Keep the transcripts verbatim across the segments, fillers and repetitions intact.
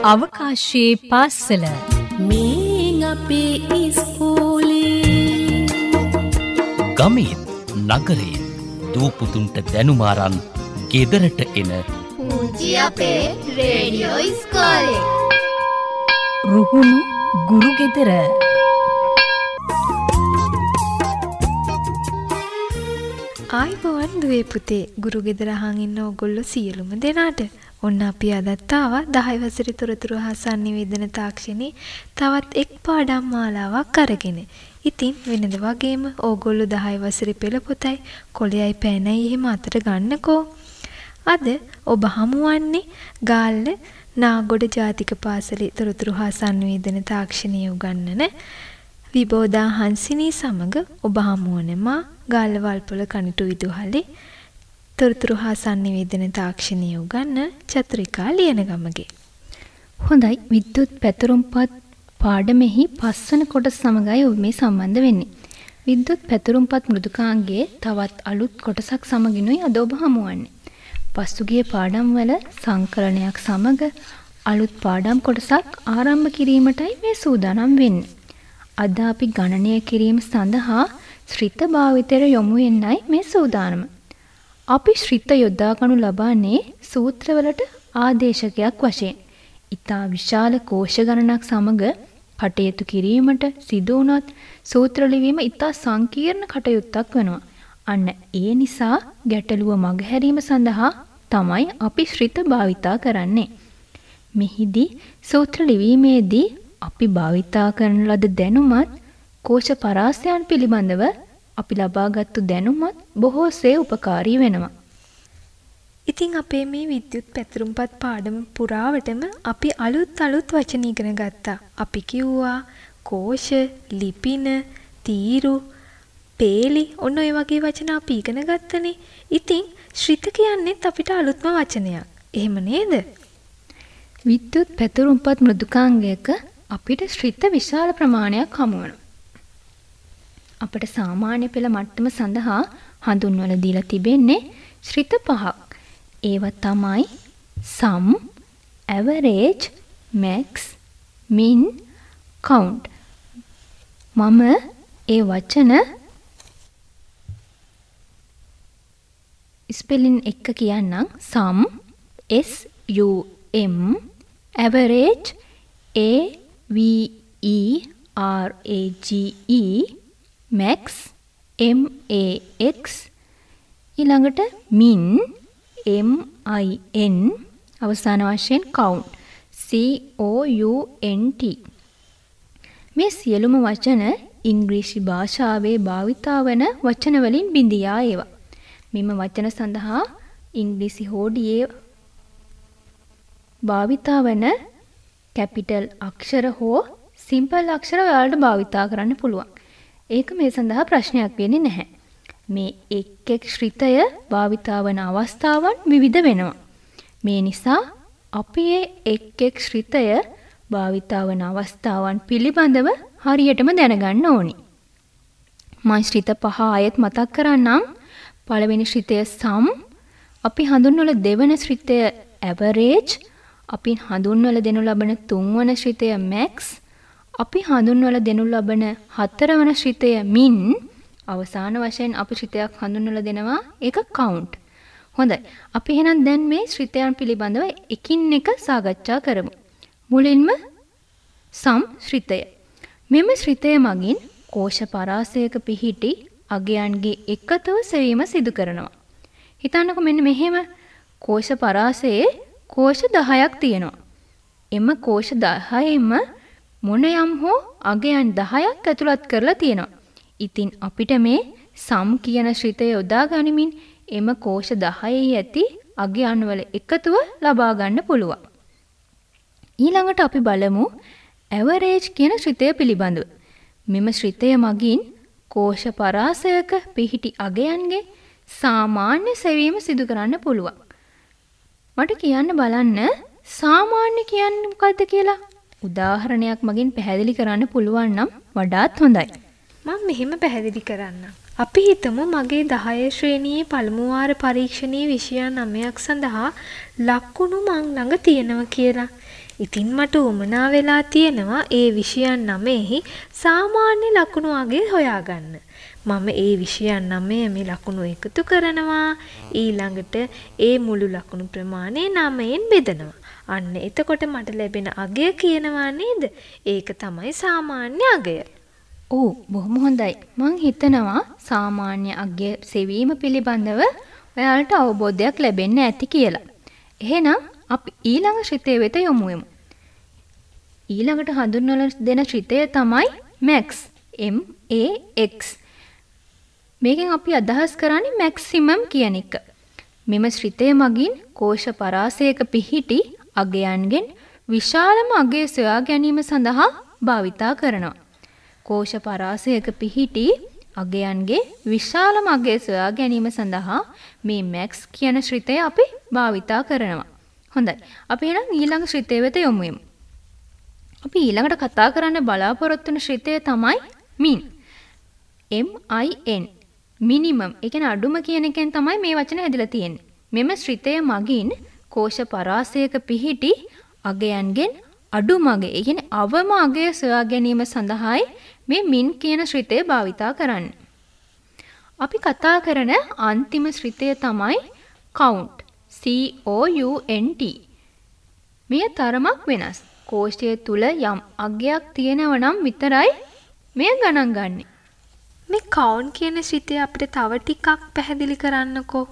අවකාශයේ පාසල මේ අපේ ඉස්කෝලේ ගමේ නගරේ දූපුතුන්ට දැනුමාරන් ගෙදරට එන පූජි අපේ රේඩියෝ ඉස්කෝලේ රුහුණු ගුරු ගෙදර ආයිබෝවන් දුවේ පුතේ ගුරු ගෙදර අහන් ඉන්න ඕගොල්ලෝ සියලුම දෙනාට ඔන්න අපි අදත් ආවා දහය වසරේ තොරතුරු හා sannivedana තාක්ෂණේ තවත් එක් පාඩම් මාලාවක් අරගෙන. ඉතින් වෙනද වගේම ඕගොල්ලෝ දහය වසරේ පෙළ පොතයි කොළයයි පෑනයි එහෙම අතට ගන්නකෝ. අද ඔබ හමුවන්නේ ගාල්ල නාගොඩ ජාතික පාසලේ තොරතුරු හා sannivedana තාක්ෂණය උගන්වන විබෝධා හංසිනී සමග ඔබ හමුවන මා ගාල්ල වල්පොල කනිටු විදුහලේ තොරතුරු හා sannivedana තාක්ෂණය උගන්වන චතුරිකා ලියනගමගේ. හොඳයි විද්‍යුත් පැතුරුම්පත් පාඩමෙහි පස්වන කොටස සමගයි ඔබ මේ සම්බන්ධ වෙන්නේ. විද්‍යුත් පැතුරුම්පත් මෘදුකාංගයේ තවත් අලුත් කොටසක් සමගිනුයි අද ඔබ හමුවන්නේ. පසුගිය පාඩම් වල සංකලනයක් සමග අලුත් පාඩම් කොටසක් ආරම්භ කිරීමටයි මේ සූදානම් වෙන්නේ. අද අපි ගණනය කිරීම සඳහා ශ්‍රිත භාවිතයට යොමු වෙන්නයි මේ සූදානම. අපි ශ්‍රිත යොදා ගනු ලබන්නේ සූත්‍රවලට ආදේශකයක් වශයෙන්. ඊටා විශාල කෝෂ ගණනක් සමග කටයුතු කිරීමට සිදු වුණත් සූත්‍ර ලිවීම ඊටා සංකීර්ණ කටයුත්තක් වෙනවා. අන්න ඒ නිසා ගැටලුව මගහැරීම සඳහා තමයි අපි ශ්‍රිත භාවිතා කරන්නේ. මෙහිදී සූත්‍ර ලිවීමේදී අපි භාවිතා කරන ලද දැනුමත් කෝෂ පරාසයන් පිළිබඳව අපි ලබාගත්තු දැනුමත් බොහෝසේ උපකාරී වෙනවා. ඉතින් අපේ මේ විද්‍යුත් පැතුරුම්පත් පාඩම පුරාවටම අපි අලුත් අලුත් වචන ඉගෙන ගත්තා. අපි කිව්වා කෝෂ, ලිපින, තීරු, පේලි ඔන්න ඔය වගේ වචන අපි ඉගෙන ගත්තනේ. ඉතින් ශ්‍රිත කියන්නේත් අපිට අලුත්ම වචනයක්. එහෙම නේද? විද්‍යුත් පැතුරුම්පත් මෘදුකාංගයක අපිට ශ්‍රිත විශාල ප්‍රමාණයක් හමු වෙනවා. අපට සාමාන්‍ය පෙළ මට්ටම සඳහා හඳුන්වලා දීලා තිබෙන්නේ ශ්‍රිත පහක්. ඒවා තමයි sum, average, max, min, count. මම ඒ වචන ස්පෙලින් එක කියන්නම්. sum, s u m, average, a v e r a g e, max, m a x, ඊළඟට min, m i n, අවසාන වශයෙන් count, c o u n t. මේ සියලුම වචන ඉංග්‍රීසි භාෂාවේ භාවිතා වන වචන වලින් බිඳියා ඒවා. මෙම වචන සඳහා ඉංග්‍රීසි හෝඩියේ භාවිතා වන කැපිටල් අක්ෂර හෝ සිම්පල් අක්ෂර ඔයාලට භාවිතා කරන්න පුළුවන්. ඒක මේ සඳහා ප්‍රශ්නයක් වෙන්නේ නැහැ. මේ එක් එක් ශ්‍රිතය භාවිතා වන අවස්ථාවන් විවිධ වෙනවා. මේ නිසා අපි එක් එක් ශ්‍රිතය භාවිතා වන අවස්ථාවන් පිළිබඳව හරියටම දැනගන්න ඕනි. මම ශ්‍රිත පහ ආයෙත් මතක් කරන්නම්. පළවෙනි ශ්‍රිතය sum, අපි හඳුන්වන දෙවන ශ්‍රිතය average, අපි හඳුන්වලා දෙනු ලබන තුන්වන ශ්‍රිතය max, අපි හඳුන්වලා දෙනු ලබන හතරවන ශ්‍රිතය min, අවසාන වශයෙන් අපි ශ්‍රිතයක් හඳුන්වලා දෙනවා ඒක count. හොඳයි. අපි එහෙනම් දැන් මේ ශ්‍රිතයන් පිළිබඳව එකින් එක සාකච්ඡා කරමු. මුලින්ම sum ශ්‍රිතය. මෙම ශ්‍රිතය මගින් කෝෂ පරාසයක පිහිටි අගයන්ගේ එකතුව සෙවීම සිදු කරනවා. හිතන්නකෝ මෙන්න මෙහෙම කෝෂ පරාසයේ කෝෂ දහයක් තියෙනවා. එම කෝෂ දහයෙම මොන යම් හෝ අගයන් දහයක් ඇතුළත් කරලා තියෙනවා. ඉතින් අපිට මේ sum කියන ශ්‍රිතය යොදා ගනිමින් එම කෝෂ දහයේ ඇති අගයන් වල එකතුව ලබා ගන්න පුළුවන්. ඊළඟට අපි බලමු average කියන ශ්‍රිතය පිළිබඳව. මෙම ශ්‍රිතය මගින් කෝෂ පරාසයක පිහිටි අගයන්ගේ සාමාන්‍ය සෙවීම සිදු කරන්න පුළුවන්. මට කියන්න බලන්න සාමාන්‍ය කියන්නේ මොකද්ද කියලා. උදාහරණයක් මගින් පැහැදිලි කරන්න පුළුවන් නම් වඩාත් හොඳයි. මම මෙහෙම පැහැදිලි කරන්නම්. අපි හිතමු මගේ දහය ශ්‍රේණියේ පළමු වාර පරීක්ෂණයේ විෂය නවයක් සඳහා ලකුණු මං ළඟ තියෙනවා කියලා. ඉතින් මට උමනා වෙලා තියෙනවා ඒ විෂයන් නමෙහි සාමාන්‍ය ලකුණු අගේ හොයාගන්න. මම ඒ විෂයන් නමේ මේ ලකුණු එකතු කරනවා. ඊළඟට ඒ මුළු ලකුණු ප්‍රමාණය නවයෙන් බෙදනවා. අන්න එතකොට මට ලැබෙන අගය කියනවා නේද? ඒක තමයි සාමාන්‍ය අගය. ඔව් බොහොම හොඳයි. මං හිතනවා සාමාන්‍ය අගය සෙවීම පිළිබඳව ඔයාලට අවබෝධයක් ලැබෙන්න ඇති කියලා. එහෙනම් අපි ඊළඟ ශ්‍රිතය වෙත යමු යමු. ඊළඟට හඳුන්වලා දෙන ශ්‍රිතය තමයි max. M A X. මේකෙන් අපි අදහස් කරන්නේ maximum කියන එක. මෙම ශ්‍රිතය මගින් කෝෂ පරාසයක පිහිටි අගයන්ගෙන් විශාලම අගය සොයා ගැනීම සඳහා භාවිතා කරනවා. කෝෂ පරාසයක පිහිටි අගයන්ගේ විශාලම අගය සොයා ගැනීම සඳහා මේ max කියන ශ්‍රිතය අපි භාවිතා කරනවා. හොඳයි. අපි එහෙනම් ඊළඟ ශ්‍රිතය වෙත යමු යමු. අපි ඊළඟට කතා කරන්න බලාපොරොත්තු වෙන ශ්‍රිතය තමයි min. M I N. minimum. ඒ කියන්නේ අඩුම කියන එකෙන් තමයි මේ වචනේ හැදිලා තියෙන්නේ. මෙම ශ්‍රිතය මගින් කෝෂ පරාසයක පිහිටි අගයන්ගෙන් අඩුම අගය, ඒ කියන්නේ අවම අගය සොයා ගැනීම සඳහායි මේ min කියන ශ්‍රිතය භාවිතා කරන්නේ. අපි කතා කරන අන්තිම ශ්‍රිතය තමයි count. C O U N T. මේ තරමක් වෙනස්. කෝෂය තුල යම් අගයක් තියෙනව නම් විතරයි මෙය ගණන් ගන්නෙ. මේ count කියන ශ්‍රිතය අපිට තව ටිකක් පැහැදිලි කරන්නකෝ.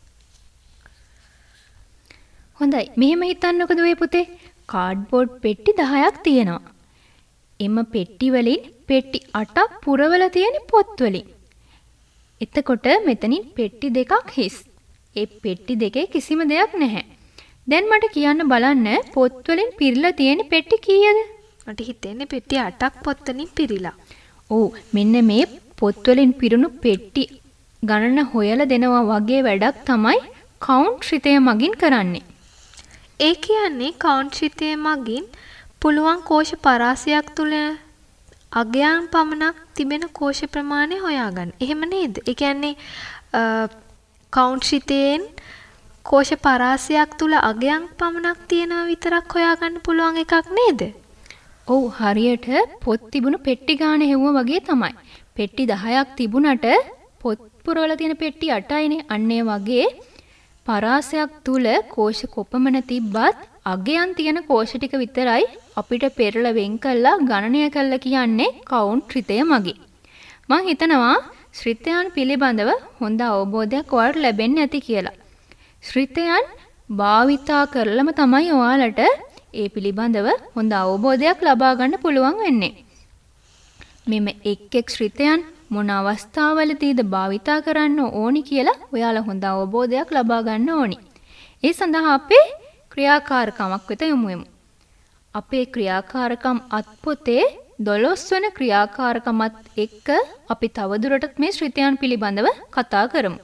හොඳයි. මෙහෙම හිතන්නකෝ දුවේ පුතේ. කාඩ්බෝඩ් පෙට්ටි දහයක් තියෙනවා. එම පෙට්ටි වලින් පෙට්ටි අටක් පුරවලා තියෙන පොත් වලින්. එතකොට මෙතනින් පෙට්ටි දෙකක් හිස්. ඒ පෙට්ටි දෙකේ කිසිම දෙයක් නැහැ. දැන් මට කියන්න බලන්න පොත් වලින් පිරලා තියෙන පෙට්ටි කීයද? මට හිතෙන්නේ පෙට්ටි අටක් පොත් වලින් පිරීලා. ඔව් මෙන්න මේ පොත් වලින් පිරුණු පෙට්ටි ගණන හොයලා දෙනවා වගේ වැඩක් තමයි count ශ්‍රිතය මගින් කරන්නේ. ඒ කියන්නේ count ශ්‍රිතය මගින් පුළුවන් කෝෂ පරාසයක් තුල අගයන් පමණක් තිබෙන කෝෂ ප්‍රමාණය හොයාගන්න. එහෙම නේද? ඒ කියන්නේ count ශ්‍රිතයෙන් කෝෂ පරාසයක් තුල අගයන් පමණක් තියෙනවා විතරක් හොයාගන්න පුළුවන් එකක් නේද? ඔව් හරියට පොත් තිබුණු පෙට්ටි ගාන හෙව්වා වගේ තමයි. පෙට්ටි දහයක් තිබුණට පොත් පුරවලා තියෙන පෙට්ටි අටයිනේ. අන්න ඒ වගේ පරාසයක් තුල කෝෂ කොපමණ තිබ්බත් අගයන් තියෙන කෝෂ ටික විතරයි අපිට පෙරලා වෙන් කළා ගණනය කළා කියන්නේ count ශ්‍රිතය මගින්. මම හිතනවා ශ්‍රිතයන් පිළිබඳව හොඳ අවබෝධයක් ඔයාලට ලැබෙන්න ඇති කියලා. ශ්‍රිතයන් භාවිතා කරලම තමයි ඔයාලට ඒ පිළිබඳව හොඳ අවබෝධයක් ලබා ගන්න පුළුවන් වෙන්නේ. මෙම එක් එක් ශ්‍රිතයන් මොන අවස්ථාවලදීද භාවිතා කරන්න ඕනි කියලා ඔයාලා හොඳ අවබෝධයක් ලබා ගන්න ඕනි. ඒ සඳහා අපේ ක්‍රියාකාරකමක් වෙත යමු යමු. අපේ ක්‍රියාකාරකම් අත්පොතේ දොළොස් වන ක්‍රියාකාරකමත් එක්ක අපි තවදුරටත් මේ ශ්‍රිතයන් පිළිබඳව කතා කරමු.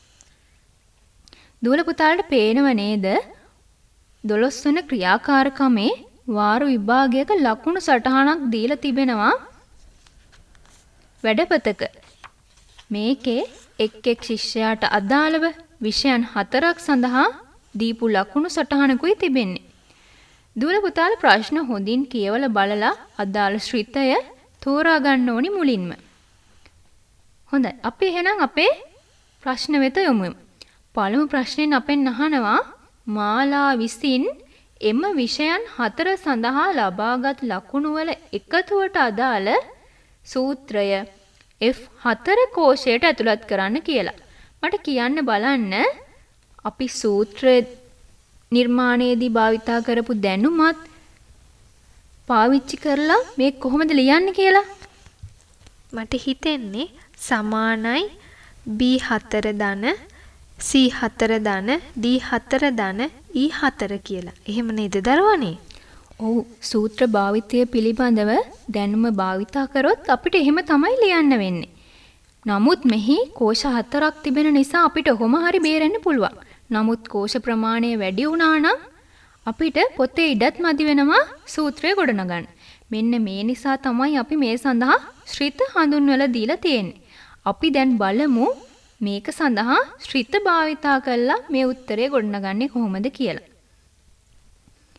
දුවල පුතාලට පේනව නේද? දොළොස් වන ක්‍රියාකාරකමේ වාර විභාගයක ලකුණු සටහනක් දීලා තිබෙනවා වැඩපතක. මේකේ එක් එක් ශිෂ්‍යයාට අදාළව විෂයන් හතරක් සඳහා දීපු ලකුණු සටහනකුයි තිබෙන්නේ. දුවල පුතාල ප්‍රශ්න හොඳින් කියවලා බලලා අදාළ ශ්‍රිතය තෝරා ගන්න ඕනි මුලින්ම. හොඳයි. අපි එහෙනම් අපේ ප්‍රශ්න වෙත යමු. පළමු ප්‍රශ්නෙන් අපෙන් අහනවා මාලා විසින් එම විෂයන් හතර සඳහා ලබාගත් ලකුණු වල එකතුවට අදාළ සූත්‍රය F four කෝෂයට ඇතුළත් කරන්න කියලා. මට කියන්න බලන්න අපි සූත්‍රය නිර්මාණයේදී භාවිතා කරපු දැනුමත් පාවිච්චි කරලා මේ කොහොමද ලියන්නේ කියලා. මට හිතෙන්නේ සමානයි B four ධන C four ධන D four ධන E four කියලා. එහෙම නේද දරුවනේ? ඔව් සූත්‍ර භාවිතය පිළිබඳව දැනුම භාවිතා කරොත් අපිට එහෙම තමයි ලියන්න වෙන්නේ. නමුත් මෙහි කෝෂ හතරක් තිබෙන නිසා අපිට කොහොම හරි බේරෙන්න පුළුවන්. නමුත් කෝෂ ප්‍රමාණය වැඩි වුණා නම් අපිට පොතේ ඉඩත් මදි වෙනවා සූත්‍රය ගොඩනගන්න. මෙන්න මේ නිසා තමයි අපි මේ සඳහා ශ්‍රිත හඳුන්වලා දීලා තියෙන්නේ. අපි දැන් බලමු මේක සඳහා ශ්‍රිත භාවිතා කරලා මේ උත්තරය ගොඩනගන්නේ කොහොමද කියලා.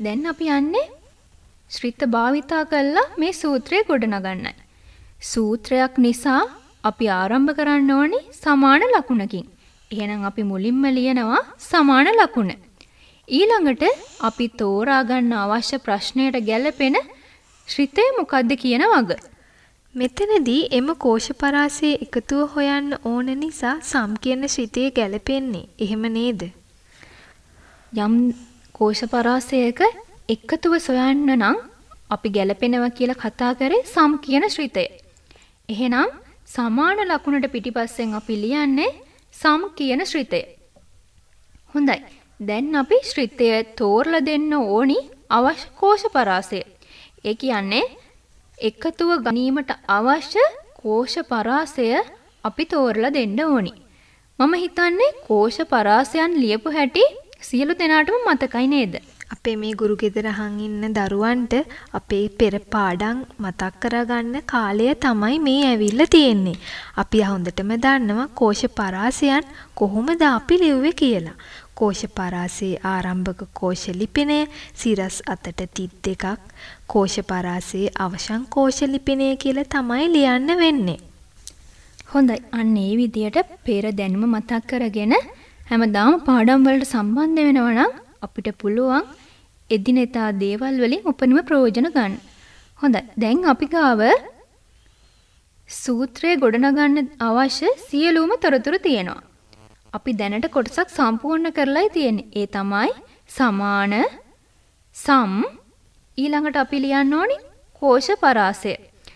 දැන් අපි යන්නේ ශ්‍රිත භාවිතා කළා මේ සූත්‍රය ගොඩනගන්නයි. සූත්‍රයක් නිසා අපි ආරම්භ කරන්න ඕනේ සමාන ලකුණකින්. එහෙනම් අපි මුලින්ම ලියනවා සමාන ලකුණ. ඊළඟට අපි තෝරා ගන්න අවශ්‍ය ප්‍රශ්නයට ගැලපෙන ශ්‍රිතය මොකක්ද කියන වග. මෙතනදී එම කෝෂ පරාසයේ එකතුව හොයන්න ඕන නිසා සම් කියන ශ්‍රිතය ගැලපෙන්නේ. එහෙම නේද? යම් කෝෂ පරාසයක එකතුව සොයන්න නම් අපි ගැලපෙනවා කියලා කතා කරේ සම් කියන ශ්‍රිතය. එහෙනම් සමාන ලකුණට පිටිපස්සෙන් අපි ලියන්නේ සම් කියන ශ්‍රිතය. හොඳයි. දැන් අපි ශ්‍රිතය තෝරලා දෙන්න ඕනි අවශ්‍ය කෝෂ පරාසය. ඒ කියන්නේ එකතුව ගැනීමට අවශ්‍ය කෝෂ පරාසය අපි තෝරලා දෙන්න ඕනි. මම හිතන්නේ කෝෂ පරාසයන් ලියපු හැටි සියලු දෙනාටම මතකයි නේද? අපේ මේ ගුරු ගෙදර අහන් ඉන්න දරුවන්ට අපේ පෙර පාඩම් මතක් කරගන්න කාලය තමයි මේ ඇවිල්ලා තියෙන්නේ. අපි හොඳටම දන්නවා කෝෂ පරාසයන් කොහොමද අපි ලිව්වේ කියලා. කෝෂ පරාසයේ ආරම්භක කෝෂ ලිපිනය සිරස් අතට තිත් දෙකක්, කෝෂ පරාසයේ අවසන් කෝෂ ලිපිනය කියලා තමයි ලියන්න වෙන්නේ. හොඳයි. අන්න ඒ විදියට පෙර දැනුම මතක් කරගෙන හැමදාම පාඩම් වලට සම්බන්ධ වෙනවා නම් අපිට පුළුවන් එදිනෙදා දේවල් වලින් උපරිම ප්‍රයෝජන ගන්න. හොඳයි. දැන් අපි ගාව සූත්‍රය ගොඩනගන්න අවශ්‍ය සියලුම තොරතුරු තියෙනවා. අපි දැනට කොටසක් සම්පූර්ණ කරලායි තියෙන්නේ. ඒ තමයි සමාන, සම්, ඊළඟට අපි ලියන්න ඕනි කෝෂ පරාසය.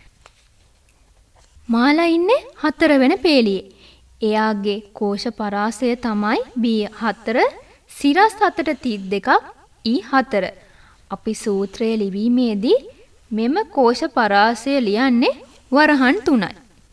මාලා ඉන්නේ හතර වෙන පේලියේ. එයාගේ කෝෂ පරාසය තමයි බී හතර, සිරස් අතට තිත් දෙකක්, ඊ හතර. අපි සූත්‍රය ලිවීමේදී මෙම කෝෂ පරාසය ලියන්නේ වරහන් තුනයි.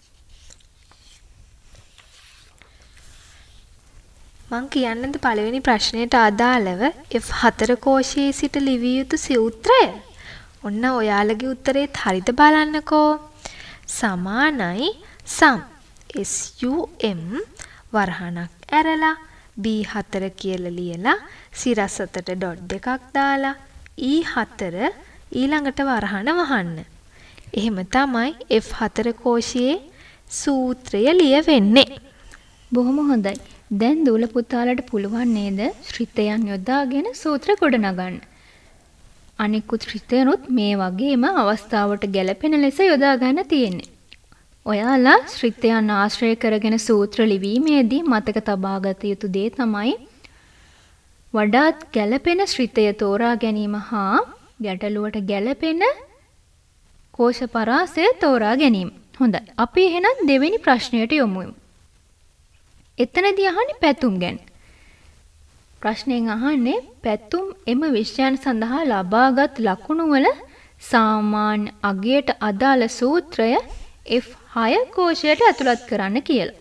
මං කියන්නද පළවෙනි ප්‍රශ්නයට අදාළව එෆ් හතර කෝෂයේ සිට ලිවිය යුතු සූත්‍රය? ඔන්න ඔයාලගේ උත්තරේත් හරිද බලන්නකෝ. සමානයි සම් එස් යූ එම් වරහණක් ඇරලා බී හතර කියලා ලියලා සිරස් අතට ඩොට් දෙකක් දාලා ඊ හතර ඊළඟට වරහණ වහන්න. එහෙම තමයි එෆ් හතර කෝෂයේ සූත්‍රය ලියවෙන්නේ. බොහොම හොඳයි. දැන් දූල පුතාලට පුළුවන් නේද ශ්‍රිතයන් යොදාගෙන සූත්‍ර ගොඩනගන්න. අනිකුත් ශ්‍රිතයනුත් මේ වගේම අවස්ථාවට ගැලපෙන ලෙස යොදා ගන්න තියෙන්නේ. ඔයාලා ශ්‍රිතයන් ආශ්‍රය කරගෙන සූත්‍ර ලිවීමේදී මතක තබා ගත යුතු දේ තමයි වඩාත් ගැලපෙන ශ්‍රිතය තෝරා ගැනීම හා ගැටලුවට ගැලපෙන කෝෂ පරාසය තෝරා ගැනීම. හොඳයි. අපි එහෙනම් දෙවෙනි ප්‍රශ්නයට යමු. එතනදී අහන්නේ පැතුම් ගැන. ප්‍රශ්නයෙන් අහන්නේ පැතුම් එම විෂයන් සඳහා ලබාගත් ලකුණු වල සාමාන්‍ය අගයට අදාළ සූත්‍රය එෆ් හය කෝෂයට ඇතුළත් කරන්න කියලා.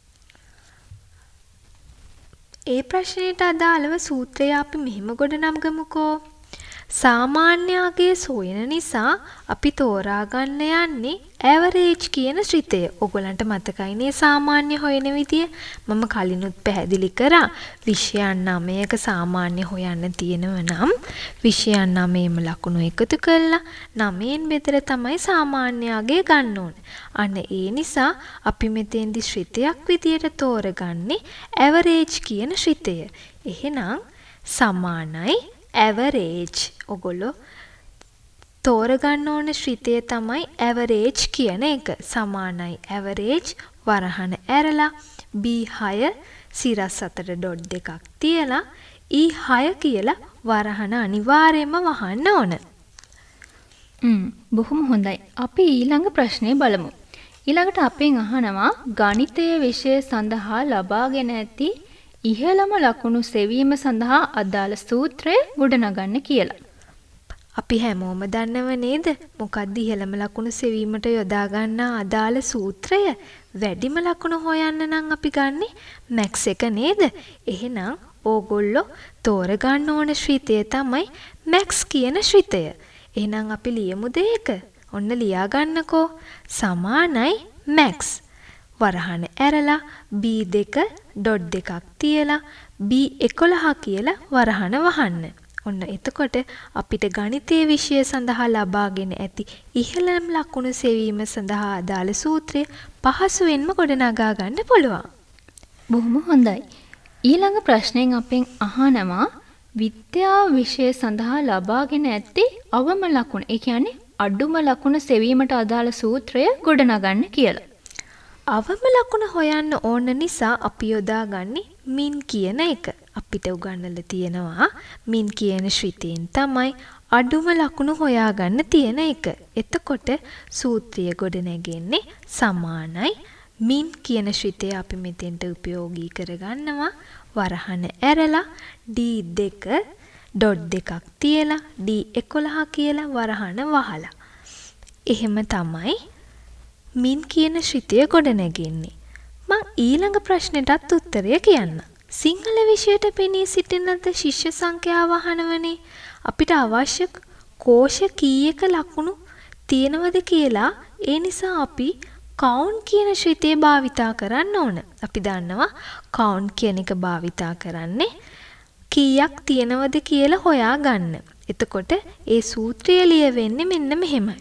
ඒ ප්‍රශ්නයට අදාළව සූත්‍රය අපි මෙහෙම ගොඩනගමුකෝ. සාමාන්‍ය අගය සොයන නිසා අපි තෝරා ගන්න යන්නේ ඇවරේජ් කියන ශ්‍රිතය. ඔයගලන්ට මතකයිනේ සාමාන්‍ය හොයන විදිය. මම කලිනුත් පැහැදිලි කරා විෂයන් නවයක සාමාන්‍ය හොයන්න තියෙනව නම් විෂයන් නවයම ලකුණු එකතු කරලා නවයෙන් බෙදලා තමයි සාමාන්‍ය අගය ගන්න ඕනේ. අන්න ඒ නිසා අපි මෙතෙන්දි ශ්‍රිතයක් විදියට තෝරගන්නේ ඇවරේජ් කියන ශ්‍රිතය. එහෙනම් සමානයි ඇවරේජ්. ඔගොල්ලෝ තෝරගන්න ඕන ශ්‍රිතය තමයි ඇවරේජ් කියන එක. සමානයි ඇවරේජ් වරහන ඇරලා බී හය සිරස් අතට ඩොට් දෙකක් තියලා ඊ හය කියලා වරහන අනිවාර්යයෙන්ම වහන්න ඕන. හ්ම් බොහොම හොඳයි. අපි ඊළඟ ප්‍රශ්නේ බලමු. ඊළඟට අපෙන් අහනවා ගණිතයේ විෂය සඳහා ලබාගෙන ඇති ඉහළම ලකුණු සෙවීම සඳහා අදාළ සූත්‍රය ගොඩනගන්න කියලා. අපි හැමෝම දන්නව නේද මොකක්ද ඉහළම ලකුණු සෙවීමට යොදා ගන්නා අදාළ සූත්‍රය? වැඩිම ලකුණු හොයන්න නම් අපි ගන්නේ මැක්ස් එක නේද? එහෙනම් ඕගොල්ලෝ තෝරගන්න ඕන ශ්‍රිතය තමයි මැක්ස් කියන ශ්‍රිතය. එහෙනම් අපි ලියමුද ඒක? ඔන්න ලියා ගන්නකෝ. සමානයි මැක්ස් වරහන ඇරලා බී දෙක ඩොට් දෙකක් තියලා බී එකොළහ කියලා වරහන වහන්න. ඔන්න එතකොට අපිට ගණිතයේ විෂය සඳහා ලබාගෙන ඇති ඉහළම ලකුණු සෙවීම සඳහා අදාළ සූත්‍රය පහසුවෙන්ම ගොඩනගා ගන්න පුළුවන්. බොහොම හොඳයි. ඊළඟ ප්‍රශ්නයෙන් අපෙන් අහනවා විද්‍යා විෂය සඳහා ලබාගෙන ඇති අවම ලකුණ. ඒ කියන්නේ අඩුම ලකුණ සෙවීමට අදාළ සූත්‍රය ගොඩනගන්න කියලා. අවම ලකුණ හොයන්න ඕන නිසා අපි යොදාගන්නේ මින් කියන එක. අපිට උගන්වලා තියෙනවා මින් කියන ශ්‍රිතයෙන් තමයි අඩුම ලකුණු හොයාගන්න තියෙන එක. එතකොට සූත්‍රය ගොඩනැගෙන්නේ සමානයි. මින් කියන ශ්‍රිතය අපි මෙතෙන්ට උපයෝගී කරගන්නවා. වරහන ඇරලා ඩී දෙක ඩොට් දෙකක් තියලා ඩී එකොළහ කියලා වරහන වහලා. එහෙම තමයි මින් කියන ශ්‍රිතය ගොඩනැගෙන්නේ. මං ඊළඟ ප්‍රශ්නෙටත් උත්තරය කියන්න. සිංහල විෂයට පෙනී සිටින ලද ශිෂ්‍ය සංඛ්‍යාව අහනවනේ. අපිට අවශ්‍ය කෝෂ කීයක ලකුණු තියෙනවද කියලා. ඒ නිසා අපි කවුන්ට් කියන ශ්‍රිතය භාවිතා කරන්න ඕන. අපි දන්නවා කවුන්ට් කියන එක භාවිතා කරන්නේ කීයක් තියෙනවද කියලා හොයාගන්න. එතකොට ඒ සූත්‍රය ලියවෙන්නේ මෙන්න මෙහෙමයි.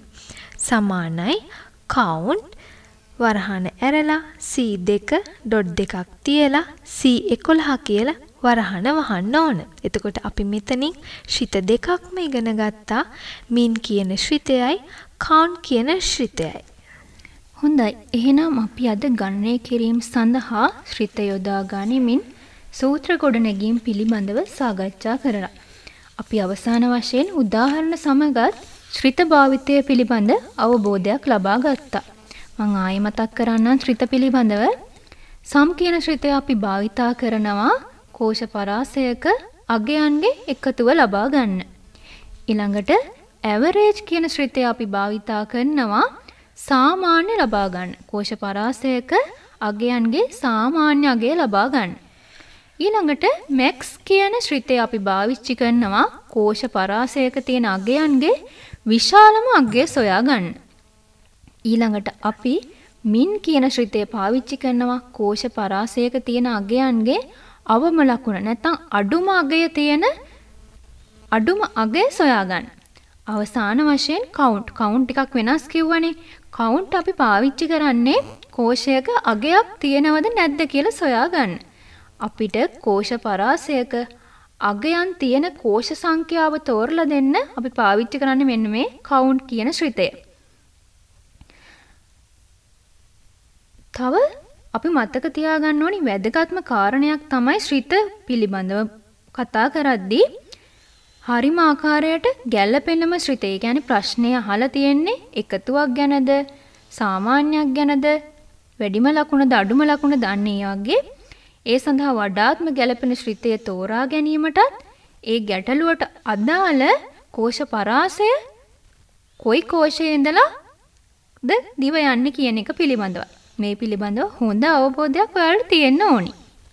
සමානයි කවුන්ට් වරහන ඇරලා සී දෙක ඩොට් දෙකක් තියලා සී එකොළහ කියලා වරහන වහන්න ඕන. එතකොට අපි මෙතනින් ශ්‍රිත දෙකක්ම ඉගෙන ගත්තා. මින් කියන ශ්‍රිතයයි කවුන්ට් කියන ශ්‍රිතයයි. හොඳයි. එහෙනම් අපි අද ගණනය කිරීම සඳහා ශ්‍රිත යොදා ගනිමින් සූත්‍ර ගොඩනැගීම් පිළිබඳව සාකච්ඡා කරලා. අපි අවසාන වශයෙන් උදාහරණ සමගත් ශ්‍රිත භාවිතය පිළිබඳ අවබෝධයක් ලබා ගත්තා. මම ආයෙ මතක් කරන්නම් ශ්‍රිත පිළිබඳව. සම් කියන ශ්‍රිතය අපි භාවිතා කරනවා කෝෂ පරාසයක අගයන්ගේ එකතුව ලබා ගන්න. ඊළඟට ඇවරේජ් කියන ශ්‍රිතය අපි භාවිතා කරනවා සාමාන්‍ය ලබා ගන්න. කෝෂ පරාසයක අගයන්ගේ සාමාන්‍ය අගය ලබා ගන්න. ඊළඟට මැක්ස් කියන ශ්‍රිතය අපි භාවිතා කරනවා කෝෂ පරාසයක තියෙන අගයන්ගේ විශාලම අගය සොයා ගන්න. ඊළඟට අපි මින් කියන ශ්‍රිතය පාවිච්චි කරනවා කෝෂ පරාසයක තියෙන අගයන්ගේ අවම ලකුණ නැත්නම් අඩුම අගය තියෙන අඩුම අගය සොයා ගන්න. අවසාන වශයෙන් කවුන්ට් කවුන්ට් ටිකක් වෙනස් කිව්වනේ. කවුන්ට් අපි පාවිච්චි කරන්නේ කෝෂයක අගයක් තියෙනවද නැද්ද කියලා සොයා ගන්න. අපිට කෝෂ පරාසයක අගයන් තියෙන කෝෂ සංඛ්‍යාව තෝරලා දෙන්න අපි පාවිච්චි කරන්නේ මෙන්න මේ කවුන්ට් කියන ශ්‍රිතය. තව අපි මතක තියාගන්න ඕනි වැදගත්ම කාරණයක් තමයි ශ්‍රිත පිළිබඳව කතා කරද්දී හරිම ආකාරයට ගැළපෙනම ශ්‍රිතය. ඒ කියන්නේ ප්‍රශ්නය අහලා තියෙන්නේ එකතුවක් ගැනද සාමාන්‍යයක් ගැනද වැඩිම ලකුණද අඩුම ලකුණද අන්නේ වගේ ඒ සඳහා වඩාත්ම ගැළපෙන ශ්‍රිතය තෝරා ගැනීමටත් ඒ ගැටලුවට අදාළ කෝෂ පරාසය කොයි කෝෂයේ ඉඳලාද දිව යන්නේ කියන එක පිළිබඳව මේ පිළිබඳව හොඳ අවබෝධයක් ඔයාලට තියෙන්න ඕනි.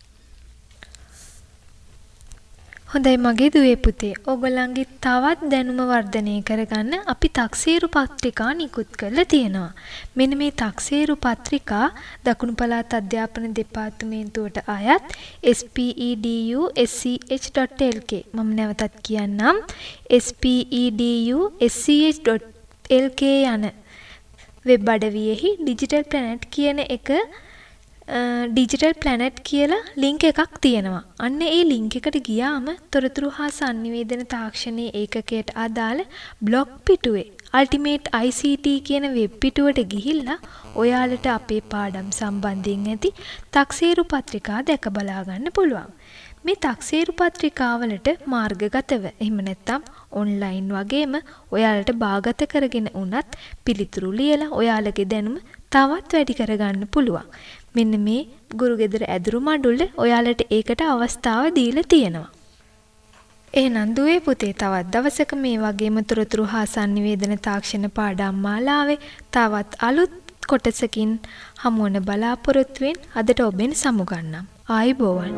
හොඳයි මගේ දුවේ පුතේ. ඔයගොල්ලන්ගේ තවත් දැනුම වර්ධනය කරගන්න අපි තක්සේරු පත්‍රිකා නිකුත් කරලා තියෙනවා. මෙන්න මේ තක්සේරු පත්‍රිකා දකුණු පළාත් අධ්‍යාපන දෙපාර්තමේන්තුවට අයත් S P E D U S C H dot L K. මම නැවතත් කියන්නම් S P E D U S C H dot L K යන වෙබ් අඩවියෙහි ඩිජිටල් ප්ලැනට් කියන එක ඩිජිටල් ප්ලැනට් කියලා ලින්ක් එකක් තියෙනවා. අන්න ඒ ලින්ක් එකට ගියාම තොරතුරු හා sannivedana තාක්ෂණයේ ඒකකයට අදාළ බ්ලොග් පිටුවේ අල්ටිමේට් ආයි සී ටී කියන වෙබ් පිටුවට ගිහිල්ලා ඔයාලට අපේ පාඩම් සම්බන්ධයෙන් ඇති තක්සේරු පත්‍රිකා දැක බලා ගන්න පුළුවන්. මේ තක්සේරු පත්‍රිකාවලට මාර්ගගතව එහෙම නැත්නම් ඔන්ලයින් වගේම ඔයාලට බාගත කරගෙන උනත් පිළිතුරු ලියලා ඔයාලගේ දැනුම තවත් වැඩි කරගන්න පුළුවන්. මෙන්න මේ ගුරුගෙදර ඇදුරු මඩුල්ල ඔයාලට ඒකට අවස්ථාව දීලා තියෙනවා. එහෙනම් දුවේ පුතේ තවත් දවසක මේ වගේම තොරතුරු හා sannivedana තාක්ෂණ පාඩම් මාලාවේ තවත් අලුත් කොටසකින් හමු වන බලාපොරොත්තුවෙන් අදට ඔබෙන් සමුගන්නම්. ආයුබෝවන්.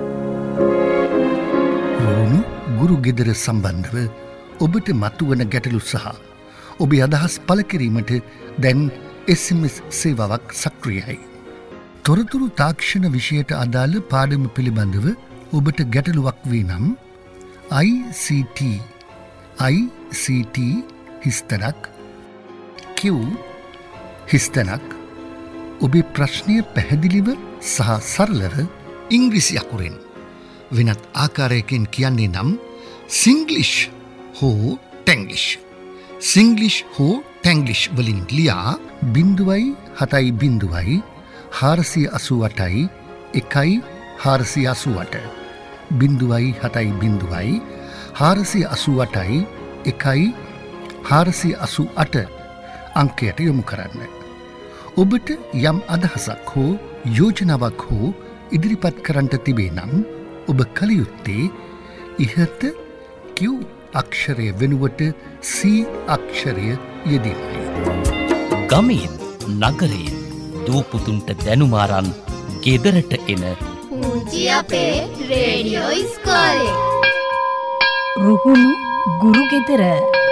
රෝණු ගුරුගෙදර සම්බන්ධව ඔබට මතුවන ගැටලු සහ ඔබේ අදහස් පළ කිරීමට දැන් එස් එම් එස් සේවාවක් සක්‍රියයි. තොරතුරු තාක්ෂණ විෂයට අදාළ පාඩම පිළිබඳව ඔබට ගැටලුවක් වී නම් I C T I C T හිස්තැනක්, Q හිස්තැනක්. ඔබේ ප්‍රශ්නය පැහැදිලිව සහ සරලව ඉංග්‍රීසි අකුරෙන් වෙනත් ආකාරයකින් කියන්නේ නම් සිංග්ලිෂ් හෝ ටැන්ග්ලිෂ්. සිංග්ලිෂ් හෝ ටැන්ග්ලිෂ් වලින් ලියා බිඳුවයි හතයි බිඳුවයි හාරසිය අසූ අටයි එකයි හාරසිය අසූ අට බිඳුවයි හතයි බිඳුවයි හාරසිය අසූ අටයි එකයි හාරසිය අසූ අට අංකයට යොමු කරන්න. ඔබට යම් අදහසක් හෝ යෝජනාවක් හෝ ඉදිරිපත් කරන්නට තිබේ නම් ඔබ කළ යුත්තේ ඉහත Q අක්ෂරය වෙනුවට C අක්ෂරය යෙදීමයි. ගමෙන් නගරයෙන් දූපුතුන්ට දැනුමාරන් ගෙදරට එන පුංචි අපේ රේඩියෝ ඉස්කෝලේ. රුහුණු ගුරු ගෙදර.